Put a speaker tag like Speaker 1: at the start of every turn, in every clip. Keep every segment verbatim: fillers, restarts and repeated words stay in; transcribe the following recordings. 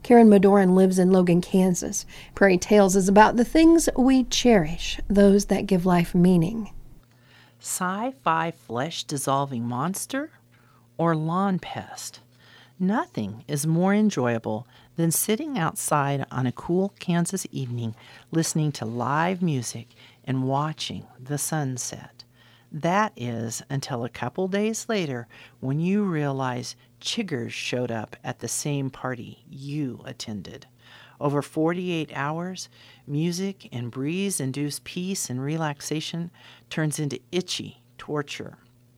Speaker 1: Karen Madoran lives in Logan, Kansas. Prairie Tales is about the things we cherish, those that give life meaning.
Speaker 2: Sci-fi flesh-dissolving monster or lawn pest? Nothing is more enjoyable than sitting outside on a cool Kansas evening, listening to live music and watching the sunset. That is until a couple days later when you realize chiggers showed up at the same party you attended. Over forty-eight hours, music and breeze-induced peace and relaxation turns into itchy torture.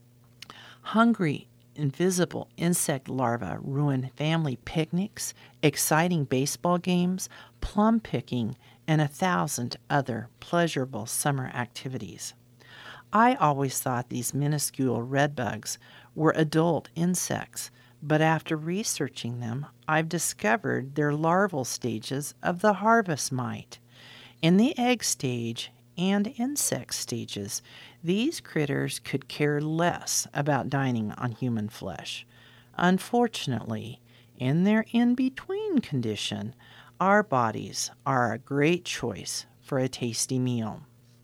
Speaker 2: Hungry, invisible insect larvae ruin family picnics, exciting baseball games, plum picking, and a thousand other pleasurable summer activities. I always thought these minuscule redbugs were adult insects, but after researching them, I've discovered they're larval stages of the harvest mite. In the egg stage and insect stages, these critters could care less about dining on human flesh. Unfortunately, in their in-between condition, our bodies are a great choice for a tasty meal.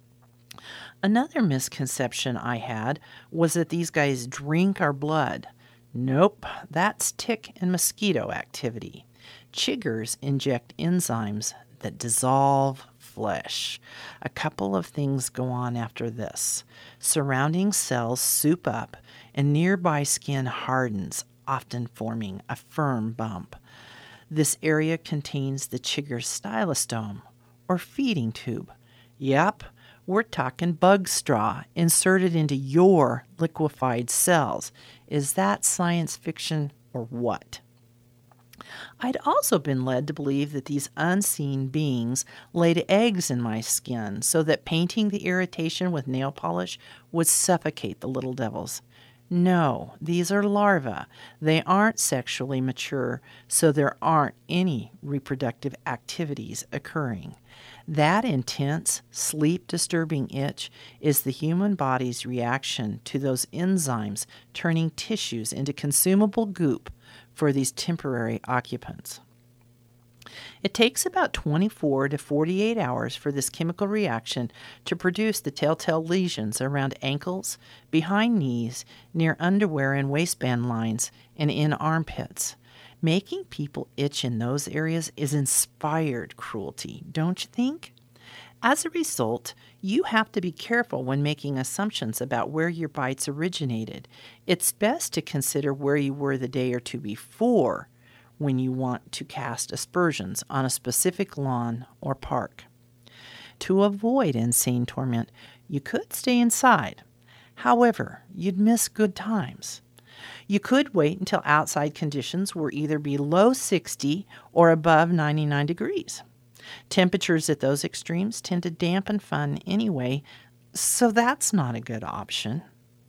Speaker 2: Another misconception I had was that these guys drink our blood. Nope, that's tick and mosquito activity. Chiggers inject enzymes that dissolve flesh. A couple of things go on after this. Surrounding cells soup up, and nearby skin hardens, often forming a firm bump. This area contains the chigger's stylostome, or feeding tube. Yep, we're talking bug straw inserted into your liquefied cells. Is that science fiction or what? I'd also been led to believe that these unseen beings laid eggs in my skin so that painting the irritation with nail polish would suffocate the little devils. No, these are larvae. They aren't sexually mature, so there aren't any reproductive activities occurring. That intense, sleep-disturbing itch is the human body's reaction to those enzymes turning tissues into consumable goop for these temporary occupants. It takes about twenty-four to forty-eight hours for this chemical reaction to produce the telltale lesions around ankles, behind knees, near underwear and waistband lines, and in armpits. Making people itch in those areas is inspired cruelty, don't you think? As a result, you have to be careful when making assumptions about where your bites originated. It's best to consider where you were the day or two before when you want to cast aspersions on a specific lawn or park. To avoid insane torment, you could stay inside. However, you'd miss good times. You could wait until outside conditions were either below sixty or above ninety-nine degrees. Temperatures at those extremes tend to dampen fun anyway, so that's not a good option.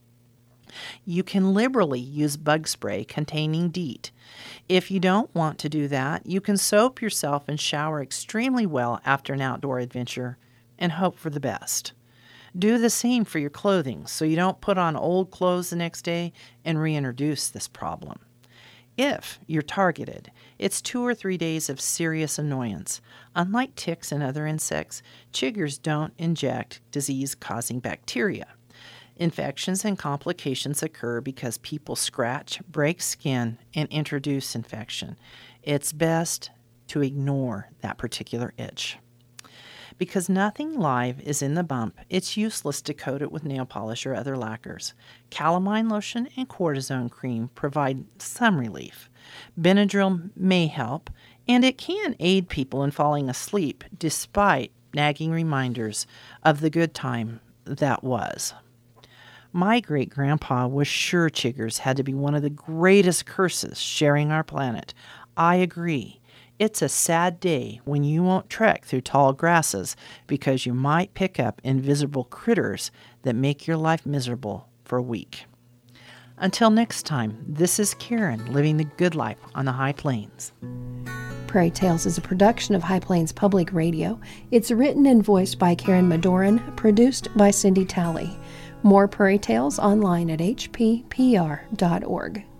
Speaker 2: You can liberally use bug spray containing DEET. If you don't want to do that, you can soap yourself and shower extremely well after an outdoor adventure and hope for the best. Do the same for your clothing so you don't put on old clothes the next day and reintroduce this problem. If you're targeted, it's two or three days of serious annoyance. Unlike ticks and other insects, chiggers don't inject disease-causing bacteria. Infections and complications occur because people scratch, break skin, and introduce infection. It's best to ignore that particular itch. Because nothing live is in the bump, it's useless to coat it with nail polish or other lacquers. Calamine lotion and cortisone cream provide some relief. Benadryl may help, and it can aid people in falling asleep despite nagging reminders of the good time that was. My great-grandpa was sure chiggers had to be one of the greatest curses sharing our planet. I agree. It's a sad day when you won't trek through tall grasses because you might pick up invisible critters that make your life miserable for a week. Until next time, this is Karen living the good life on the High Plains.
Speaker 1: Prairie Tales is a production of High Plains Public Radio. It's written and voiced by Karen Madoran, produced by Cindy Talley. More Prairie Tales online at h p p r dot org.